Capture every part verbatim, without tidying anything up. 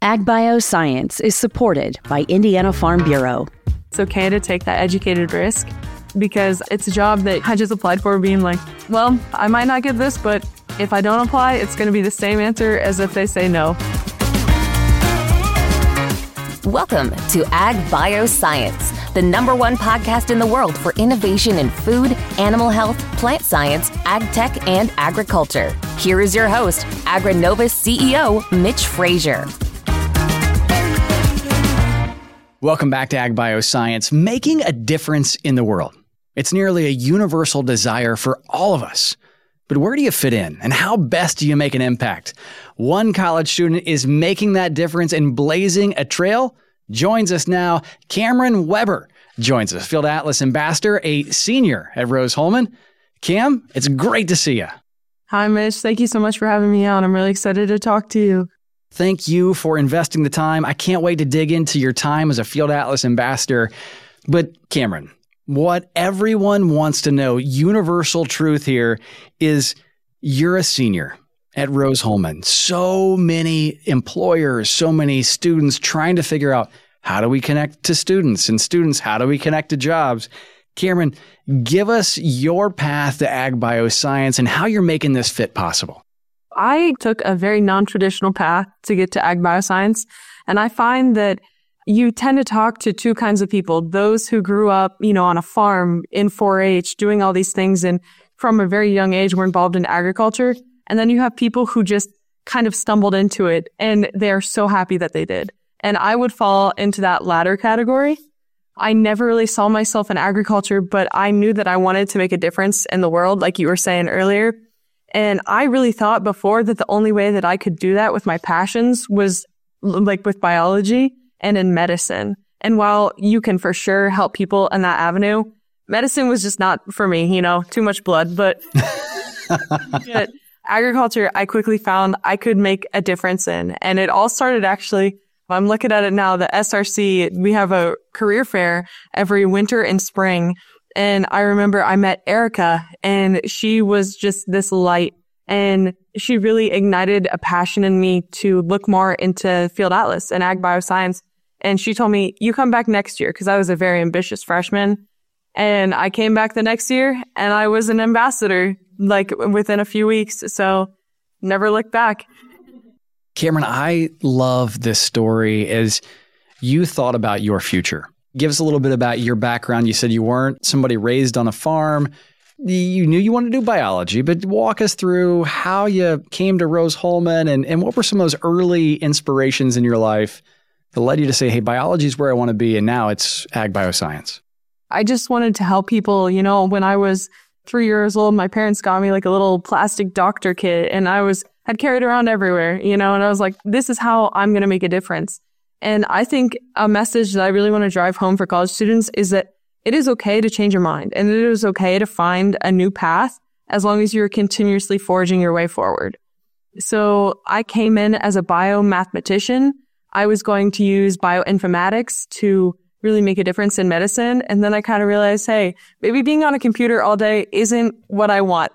Ag Bioscience is supported by Indiana Farm Bureau. It's okay to take that educated risk because it's a job that I just applied for being like, well, I might not get this, but if I don't apply, it's going to be the same answer as if they say no. Welcome to Ag Bioscience, the number one podcast in the world for innovation in food, animal health, plant science, ag tech, and agriculture. Here is your host, AgriNovus C E O, Mitch Frazier. Welcome back to Ag Bioscience, making a difference in the world. It's nearly a universal desire for all of us. But where do you fit in, and how best do you make an impact? One college student is making that difference and blazing a trail. Joins us now, Cameron Weber joins us, Field Atlas Ambassador, a senior at Rose-Hulman. Cam, it's great to see you. Hi, Mitch. Thank you so much for having me on. I'm really excited to talk to you. Thank you for investing the time. I can't wait to dig into your time as a Field Atlas Ambassador. But Cameron, what everyone wants to know, universal truth here, is you're a senior at Rose-Hulman. So many employers, so many students trying to figure out, how do we connect to students? And students, how do we connect to jobs? Cameron, give us your path to Ag Bioscience and how you're making this fit possible. I took a very non-traditional path to get to Ag Bioscience, and I find that you tend to talk to two kinds of people. Those who grew up, you know, on a farm in four H, doing all these things, and from a very young age were involved in agriculture. And then you have people who just kind of stumbled into it, and they are so happy that they did. And I would fall into that latter category. I never really saw myself in agriculture, but I knew that I wanted to make a difference in the world, like you were saying earlier. And I really thought before that the only way that I could do that with my passions was like with biology and in medicine. And while you can for sure help people in that avenue, medicine was just not for me, you know, too much blood. But, but agriculture, I quickly found I could make a difference in. And it all started actually, I'm looking at it now, the S R C, we have a career fair every winter and spring. And I remember I met Erica, and she was just this light, and she really ignited a passion in me to look more into Field Atlas and Ag Bioscience. And she told me, you come back next year, because I was a very ambitious freshman. And I came back the next year, and I was an ambassador, like within a few weeks. So never looked back. Cameron, I love this story as you thought about your future. Give us a little bit about your background. You said you weren't somebody raised on a farm. You knew you wanted to do biology, but walk us through how you came to Rose-Hulman and, and what were some of those early inspirations in your life that led you to say, hey, biology is where I want to be, and now it's Ag Bioscience. I just wanted to help people. You know, when I was three years old, my parents got me like a little plastic doctor kit, and I was had carried around everywhere, you know, and I was like, this is how I'm going to make a difference. And I think a message that I really want to drive home for college students is that it is okay to change your mind, and it is okay to find a new path as long as you're continuously forging your way forward. So I came in as a biomathematician. I was going to use bioinformatics to really make a difference in medicine. And then I kind of realized, hey, maybe being on a computer all day isn't what I want.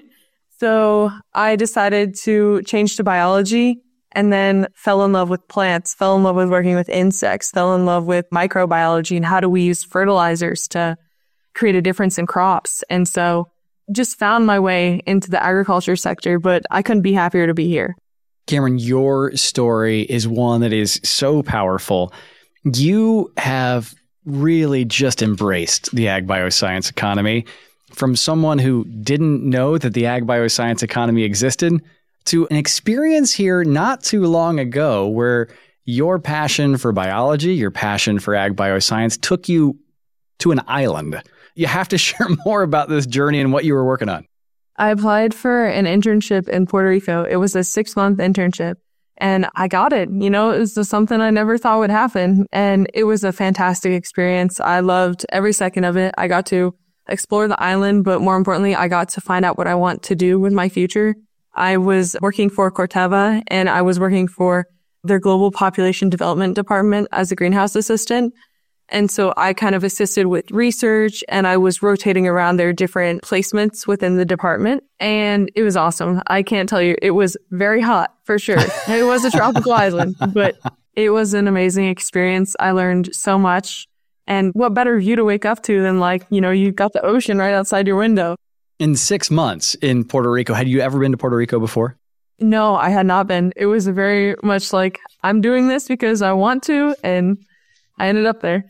So I decided to change to biology, and then fell in love with plants, fell in love with working with insects, fell in love with microbiology and how do we use fertilizers to create a difference in crops. And so just found my way into the agriculture sector, but I couldn't be happier to be here. Cameron, your story is one that is so powerful. You have really just embraced the Ag Bioscience economy. From someone who didn't know that the Ag Bioscience economy existed to an experience here not too long ago where your passion for biology, your passion for Ag Bioscience took you to an island. You have to share more about this journey and what you were working on. I applied for an internship in Puerto Rico. It was a six-month internship, and I got it. You know, it was just something I never thought would happen, and it was a fantastic experience. I loved every second of it. I got to explore the island, but more importantly, I got to find out what I want to do with my future. I was working for Corteva, and I was working for their Global Population Development Department as a greenhouse assistant. And so I kind of assisted with research and I was rotating around their different placements within the department. And it was awesome. I can't tell you, it was very hot for sure. It was a tropical island, but it was an amazing experience. I learned so much. And what better view to wake up to than like, you know, you've got the ocean right outside your window. In six months in Puerto Rico, had you ever been to Puerto Rico before? No, I had not been. It was very much like, I'm doing this because I want to, and I ended up there.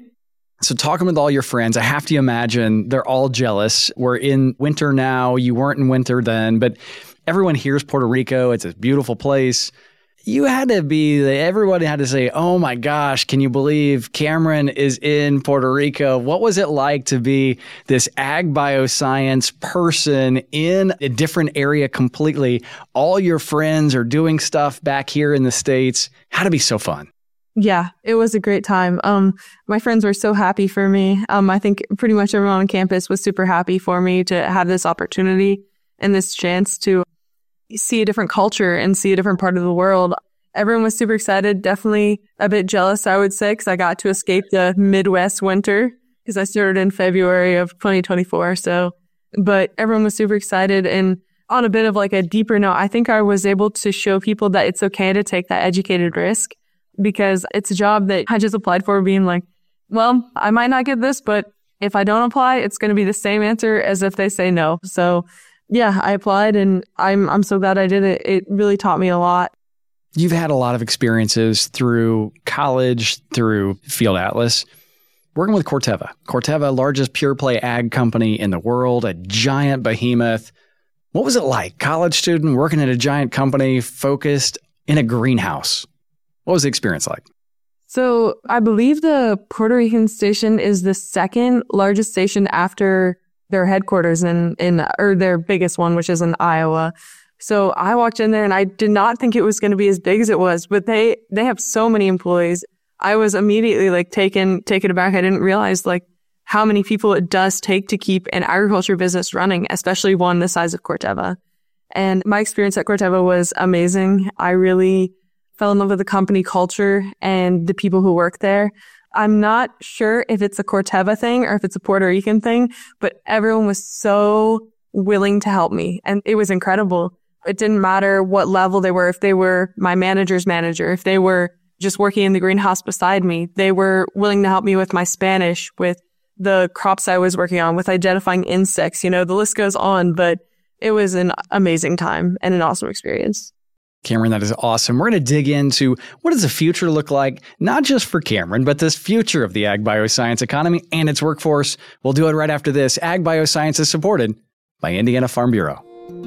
So talking with all your friends, I have to imagine they're all jealous. We're in winter now. You weren't in winter then, but everyone hears Puerto Rico. It's a beautiful place. You had to be, everybody had to say, oh my gosh, can you believe Cameron is in Puerto Rico? What was it like to be this ag bioscience person in a different area completely? All your friends are doing stuff back here in the States. Had to be so fun. Yeah, it was a great time. Um, my friends were so happy for me. Um, I think pretty much everyone on campus was super happy for me to have this opportunity and this chance to see a different culture and see a different part of the world. Everyone was super excited, definitely a bit jealous, I would say, because I got to escape the Midwest winter because I started in February of twenty twenty-four. So, but everyone was super excited. And on a bit of like a deeper note, I think I was able to show people that it's okay to take that educated risk because it's a job that I just applied for being like, well, I might not get this, but if I don't apply, it's going to be the same answer as if they say no. So yeah, I applied and I'm I'm so glad I did it. It really taught me a lot. You've had a lot of experiences through college, through Field Atlas, working with Corteva. Corteva, largest pure play ag company in the world, a giant behemoth. What was it like? College student working at a giant company focused in a greenhouse. What was the experience like? So I believe the Puerto Rican station is the second largest station after their headquarters in, in or their biggest one, which is in Iowa. So I walked in there and I did not think it was going to be as big as it was, but they, they have so many employees. I was immediately like taken, taken aback. I didn't realize like how many people it does take to keep an agriculture business running, especially one the size of Corteva. And my experience at Corteva was amazing. I really fell in love with the company culture and the people who work there. I'm not sure if it's a Corteva thing or if it's a Puerto Rican thing, but everyone was so willing to help me. And it was incredible. It didn't matter what level they were. If they were my manager's manager, if they were just working in the greenhouse beside me, they were willing to help me with my Spanish, with the crops I was working on, with identifying insects. You know, the list goes on, but it was an amazing time and an awesome experience. Cameron, that is awesome. We're going to dig into what does the future look like, not just for Cameron, but this future of the ag bioscience economy and its workforce. We'll do it right after this. Ag Bioscience is supported by Indiana Farm Bureau.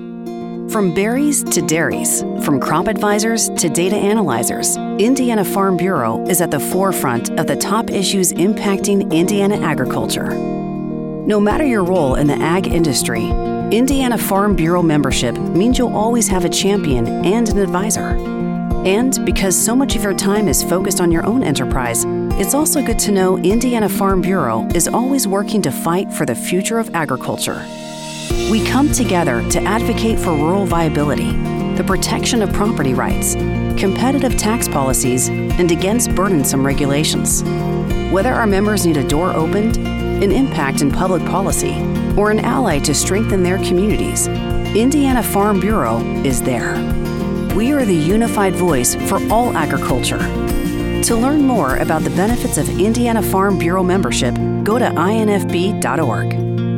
From berries to dairies, from crop advisors to data analyzers, Indiana Farm Bureau is at the forefront of the top issues impacting Indiana agriculture. No matter your role in the ag industry, Indiana Farm Bureau membership means you'll always have a champion and an advisor. And because so much of your time is focused on your own enterprise, it's also good to know Indiana Farm Bureau is always working to fight for the future of agriculture. We come together to advocate for rural viability, the protection of property rights, competitive tax policies, and against burdensome regulations. Whether our members need a door opened, an impact in public policy, or an ally to strengthen their communities, Indiana Farm Bureau is there. We are the unified voice for all agriculture. To learn more about the benefits of Indiana Farm Bureau membership, go to I N F B dot org.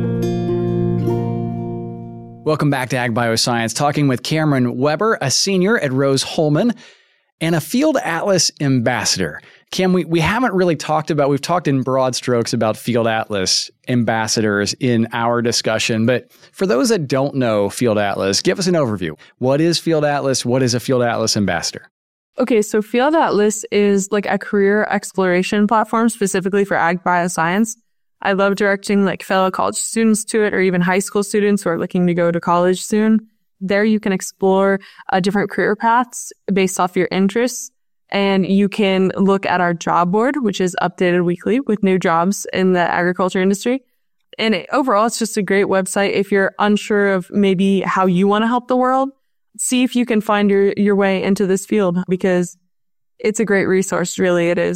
Welcome back to Ag Bioscience, talking with Cameron Weber, a senior at Rose-Hulman and a Field Atlas ambassador. Cam, we, we haven't really talked about, we've talked in broad strokes about Field Atlas ambassadors in our discussion, but for those that don't know Field Atlas, give us an overview. What is Field Atlas? What is a Field Atlas ambassador? Okay, so Field Atlas is like a career exploration platform specifically for ag bioscience. I love directing like fellow college students to it, or even high school students who are looking to go to college soon. There you can explore uh, different career paths based off your interests. And you can look at our job board, which is updated weekly with new jobs in the agriculture industry. And it, overall, it's just a great website. If you're unsure of maybe how you want to help the world, see if you can find your, your way into this field, because it's a great resource. Really, it is.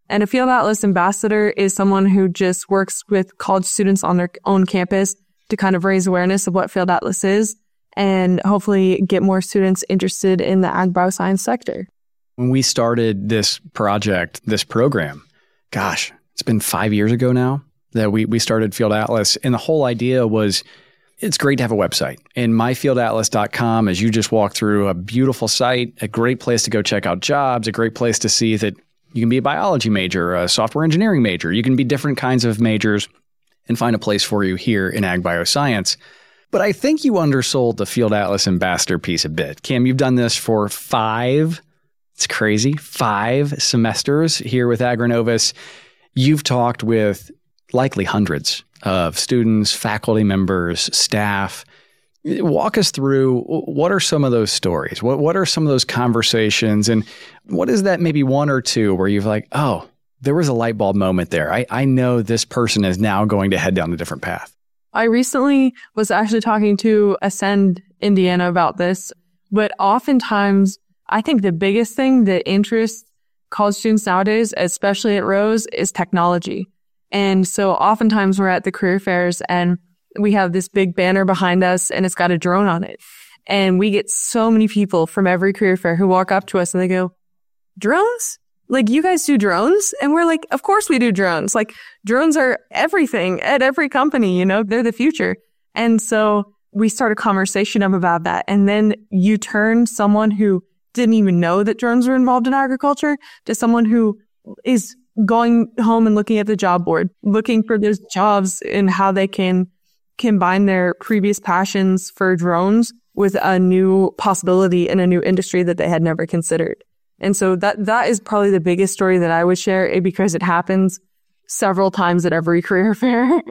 And a Field Atlas ambassador is someone who just works with college students on their own campus to kind of raise awareness of what Field Atlas is and hopefully get more students interested in the ag bioscience sector. When we started this project, this program, gosh, it's been five years ago now that we, we started Field Atlas. And the whole idea was, it's great to have a website. And my field atlas dot com, as you just walk through, a beautiful site, a great place to go check out jobs, a great place to see that you can be a biology major, a software engineering major. You can be different kinds of majors and find a place for you here in ag bioscience. But I think you undersold the Field Atlas ambassador piece a bit. Cam, you've done this for five, it's crazy, five semesters here with Agrinovus. You've talked with likely hundreds of students, faculty members, staff. Walk us through, what are some of those stories? What what are some of those conversations? And what is that maybe one or two where you've like, oh, there was a light bulb moment there. I, I know this person is now going to head down a different path. I recently was actually talking to Ascend Indiana about this, but oftentimes I think the biggest thing that interests college students nowadays, especially at Rose, is technology. And so oftentimes we're at the career fairs and we have this big banner behind us and it's got a drone on it. And we get so many people from every career fair who walk up to us and they go, drones? Like, you guys do drones? And we're like, of course we do drones. Like, drones are everything at every company, you know, they're the future. And so we start a conversation about that. And then you turn someone who didn't even know that drones were involved in agriculture to someone who is going home and looking at the job board, looking for those jobs and how they can combine their previous passions for drones with a new possibility in a new industry that they had never considered. And so that that is probably the biggest story that I would share, because it happens several times at every career fair.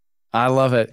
I love it.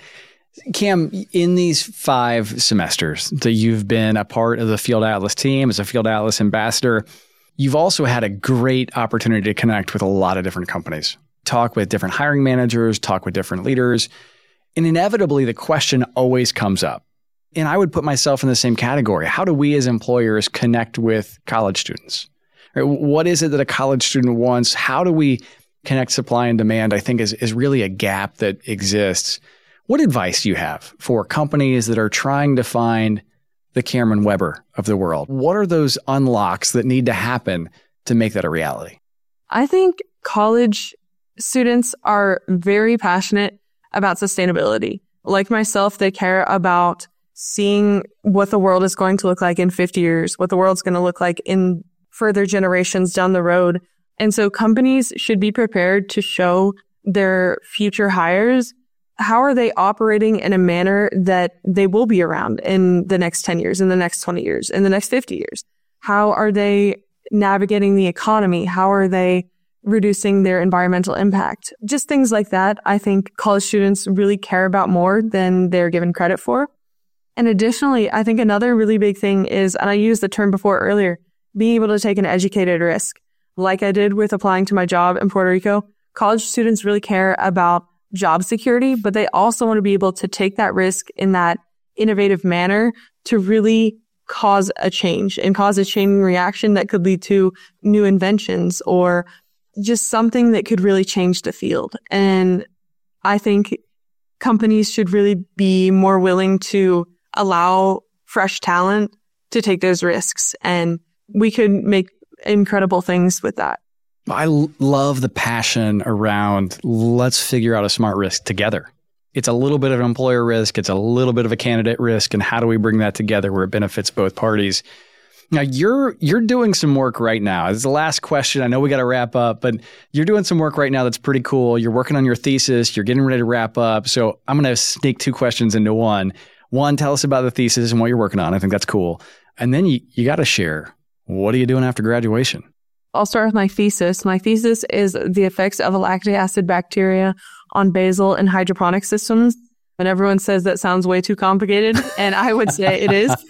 Cam, in these five semesters that you've been a part of the Field Atlas team as a Field Atlas ambassador, you've also had a great opportunity to connect with a lot of different companies, talk with different hiring managers, talk with different leaders. And inevitably, the question always comes up. And I would put myself in the same category. How do we as employers connect with college students? Right? What is it that a college student wants? How do we connect supply and demand? I think is, is really a gap that exists. What advice do you have for companies that are trying to find the Cameron Weber of the world? What are those unlocks that need to happen to make that a reality? I think college students are very passionate about sustainability. Like myself, they care about seeing what the world is going to look like in fifty years, what the world's going to look like in further generations down the road. And so companies should be prepared to show their future hires how are they operating in a manner that they will be around in the next ten years, in the next twenty years, in the next fifty years? How are they navigating the economy? How are they reducing their environmental impact? Just things like that. I think college students really care about more than they're given credit for. And additionally, I think another really big thing is, and I used the term before earlier, being able to take an educated risk. Like I did with applying to my job in Puerto Rico, college students really care about job security, but they also want to be able to take that risk in that innovative manner to really cause a change and cause a chain reaction that could lead to new inventions or just something that could really change the field. And I think companies should really be more willing to allow fresh talent to take those risks, and we could make incredible things with that. I l- love the passion around let's figure out a smart risk together. It's a little bit of an employer risk. It's a little bit of a candidate risk. And how do we bring that together where it benefits both parties? Now, you're you're doing some work right now. This is the last question. I know we got to wrap up, but you're doing some work right now that's pretty cool. You're working on your thesis. You're getting ready to wrap up. So I'm going to sneak two questions into one. One, tell us about the thesis and what you're working on. I think that's cool. And then you, you got to share, what are you doing after graduation? I'll start with my thesis. My thesis is the effects of a lactic acid bacteria on basil and hydroponic systems. And everyone says that sounds way too complicated, and I would say it is.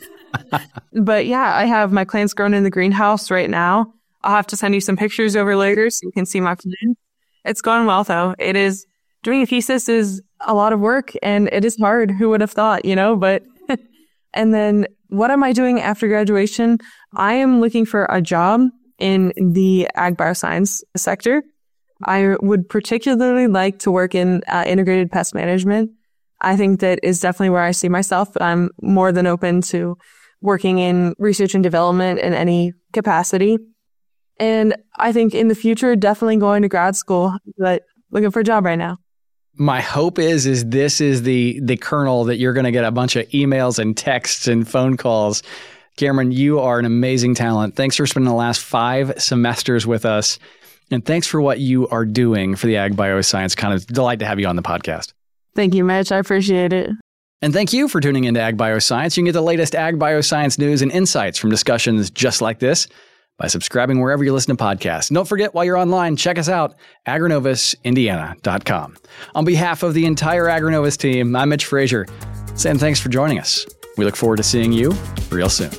But yeah, I have my plants grown in the greenhouse right now. I'll have to send you some pictures over later so you can see my plants. It's going well, though. It is, doing a thesis is a lot of work, and it is hard. Who would have thought, you know? But and then what am I doing after graduation? I am looking for a job in the ag bioscience sector. I would particularly like to work in uh, integrated pest management. I think that is definitely where I see myself, but I'm more than open to working in research and development in any capacity. And I think in the future, definitely going to grad school, but looking for a job right now. My hope is, is this is the the kernel that you're going to get a bunch of emails and texts and phone calls. Cameron, you are an amazing talent. Thanks for spending the last five semesters with us. And thanks for what you are doing for the Ag Bioscience. Kind of delight to have you on the podcast. Thank you, Mitch. I appreciate it. And thank you for tuning into Ag Bioscience. You can get the latest Ag Bioscience news and insights from discussions just like this by subscribing wherever you listen to podcasts. And don't forget, while you're online, check us out, agronovus indiana dot com. On behalf of the entire Agronovus team, I'm Mitch Frazier, saying thanks for joining us. We look forward to seeing you real soon.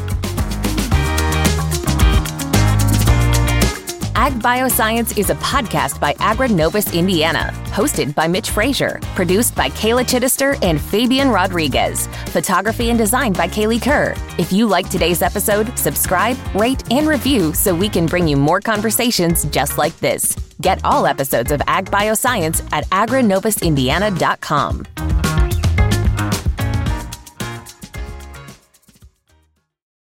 Ag Bioscience is a podcast by Agronovus Indiana, hosted by Mitch Frazier, produced by Kayla Chittister and Fabian Rodriguez, photography and design by Kaylee Kerr. If you like today's episode, subscribe, rate, and review so we can bring you more conversations just like this. Get all episodes of Ag Bioscience at agronovus indiana dot com.